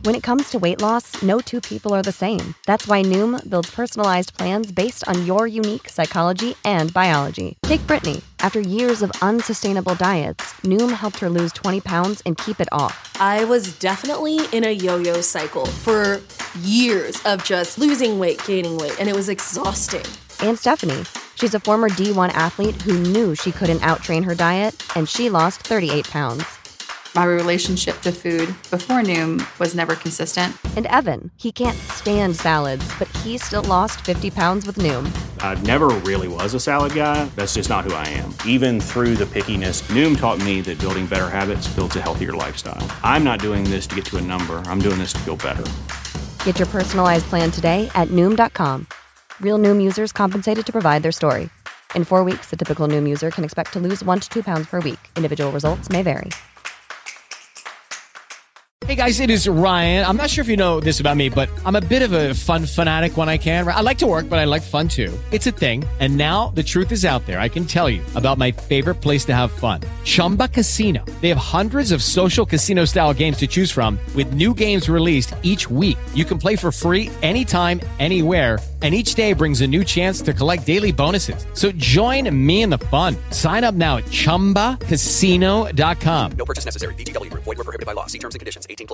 When it comes to weight loss, no two people are the same. That's why Noom builds personalized plans based on your unique psychology and biology. Take Brittany. After years of unsustainable diets, Noom helped her lose 20 pounds and keep it off. I was definitely in a yo-yo cycle for years of just losing weight, gaining weight, and it was exhausting. And Stephanie. She's a former D1 athlete who knew she couldn't outtrain her diet, and she lost 38 pounds. My relationship to food before Noom was never consistent. And Evan, he can't stand salads, but he still lost 50 pounds with Noom. I never really was a salad guy. That's just not who I am. Even through the pickiness, Noom taught me that building better habits builds a healthier lifestyle. I'm not doing this to get to a number. I'm doing this to feel better. Get your personalized plan today at Noom.com. Real Noom users compensated to provide their story. In 4 weeks, the typical Noom user can expect to lose 1 to 2 pounds per week. Individual results may vary. Hey guys, it is Ryan. I'm not sure if you know this about me, but I'm a bit of a fun fanatic when I can. I like to work, but I like fun too. It's a thing. And now the truth is out there. I can tell you about my favorite place to have fun. Chumba Casino. They have hundreds of social casino style games to choose from with new games released each week. You can play for free anytime, anywhere. And each day brings a new chance to collect daily bonuses. So join me in the fun. Sign up now at ChumbaCasino.com. No purchase necessary. VGW Group. Void where prohibited by law. See terms and conditions. 18+.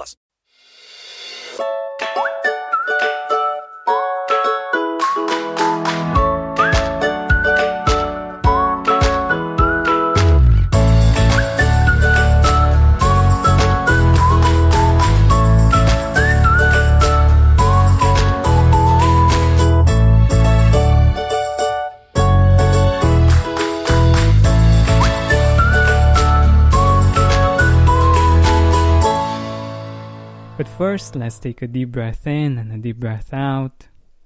But first, let's take a deep breath in and a deep breath out.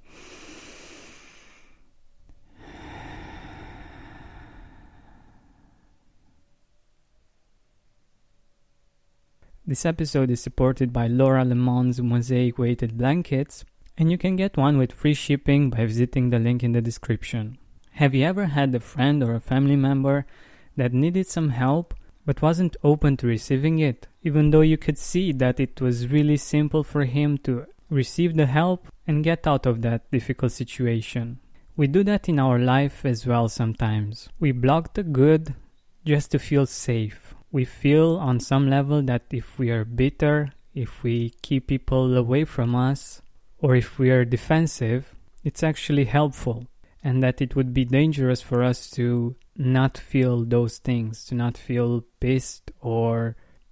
This episode is supported by Laura Lemon's Mosaic Weighted Blankets, and you can get one with free shipping by visiting the link in the description. Have you ever had a friend or a family member that needed some help but wasn't open to receiving it, even though you could see that it was really simple for him to receive the help and get out of that difficult situation? We do that in our life as well sometimes. We block the good just to feel safe. We feel on some level that if we are bitter, if we keep people away from us, or if we are defensive, it's actually helpful, and that it would be dangerous for us to not feel those things, to not feel pissed or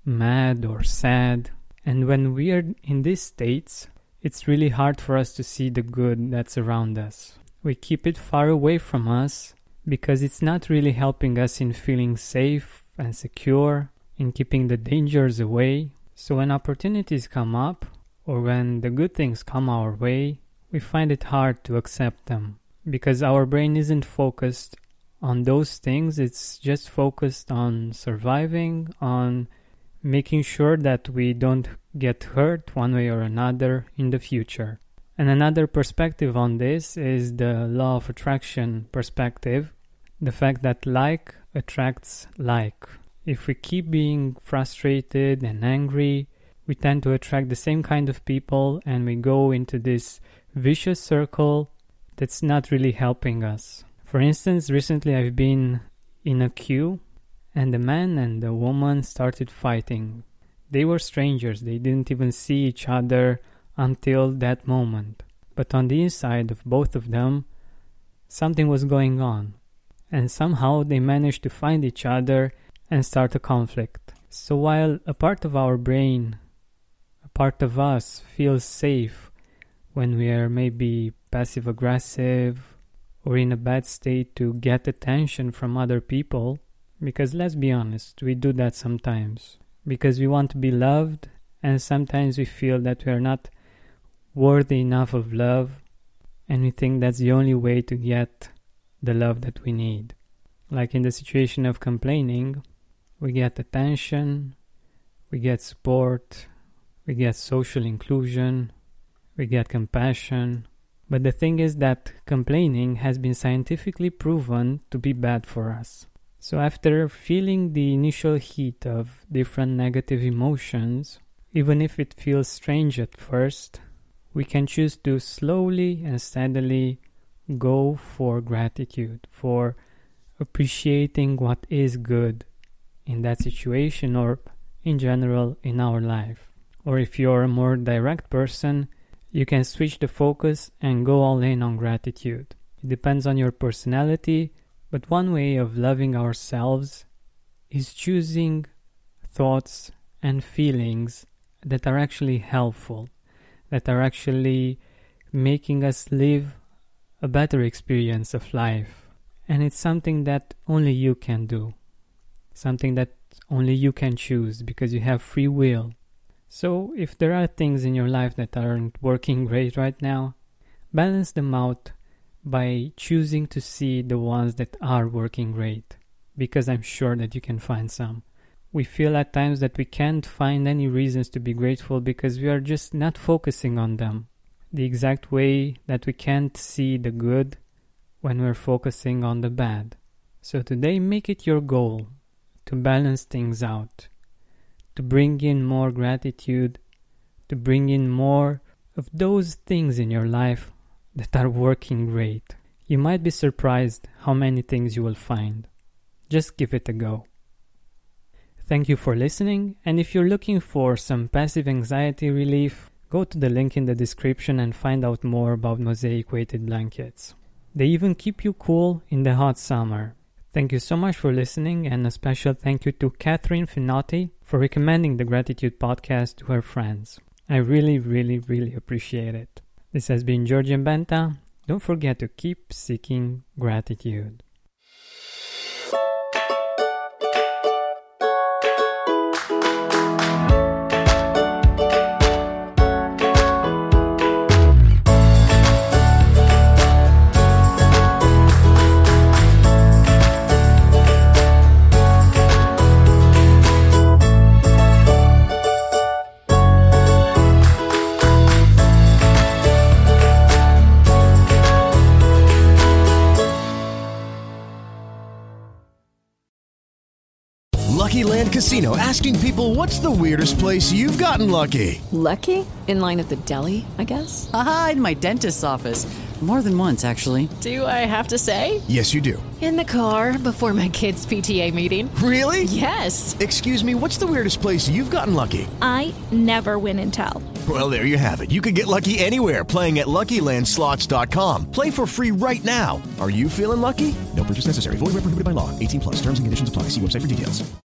mad or sad. And when we are in these states, it's really hard for us to see the good that's around us. We keep it far away from us because it's not really helping us in feeling safe and secure, in keeping the dangers away. So when opportunities come up, or when the good things come our way, we find it hard to accept them because our brain isn't focused on those things. It's just focused on surviving, on making sure that we don't get hurt one way or another in the future. And another perspective on this is the law of attraction perspective, the fact that like attracts like. If we keep being frustrated and angry, we tend to attract the same kind of people, and we go into this vicious circle that's not really helping us. For instance, recently I've been in a queue and the man and the woman started fighting. They were strangers, they didn't even see each other until that moment. But on the inside of both of them, something was going on. And somehow they managed to find each other and start a conflict. So while a part of our brain, a part of us feels safe when we are maybe passive-aggressive, or in a bad state to get attention from other people, because let's be honest, we do that sometimes, because we want to be loved, and sometimes we feel that we are not worthy enough of love, and we think that's the only way to get the love that we need. Like in the situation of complaining, we get attention, we get support, we get social inclusion, we get compassion. But the thing is that complaining has been scientifically proven to be bad for us. So after feeling the initial heat of different negative emotions, Even if it feels strange at first, we can choose to slowly and steadily go for gratitude, for appreciating what is good in that situation or in general in our life. Or if you're a more direct person, you can switch the focus and go all in on gratitude. It depends on your personality, but one way of loving ourselves is choosing thoughts and feelings that are actually helpful, that are actually making us live a better experience of life. And it's something that only you can do, something that only you can choose because you have free will. So if there are things in your life that aren't working great right now, balance them out by choosing to see the ones that are working great, because I'm sure that you can find some. We feel at times that we can't find any reasons to be grateful because we are just not focusing on them. The exact way that we can't see the good when we're focusing on the bad. So today, make it your goal to balance things out, to bring in more gratitude, to bring in more of those things in your life that are working great. You might be surprised how many things you will find. Just give it a go. Thank you for listening, and if you're looking for some passive anxiety relief, go to the link in the description and find out more about Mosaic weighted blankets. They even keep you cool in the hot summer. Thank you so much for listening, and a special thank you to Catherine Finotti for recommending the Gratitude Podcast to her friends. I really, really, really appreciate it. This has been Georgian Benta. Don't forget to keep seeking gratitude. Lucky Land Casino, asking people, what's the weirdest place you've gotten lucky? Lucky? In line at the deli, I guess? Aha, in my dentist's office. More than once, actually. Do I have to say? Yes, you do. In the car before my kids' PTA meeting. Really? Yes. Excuse me, what's the weirdest place you've gotten lucky? I never win and tell. Well, there you have it. You can get lucky anywhere, playing at LuckyLandSlots.com. Play for free right now. Are you feeling lucky? No purchase necessary. Void where prohibited by law. 18+. Terms and conditions apply. See website for details.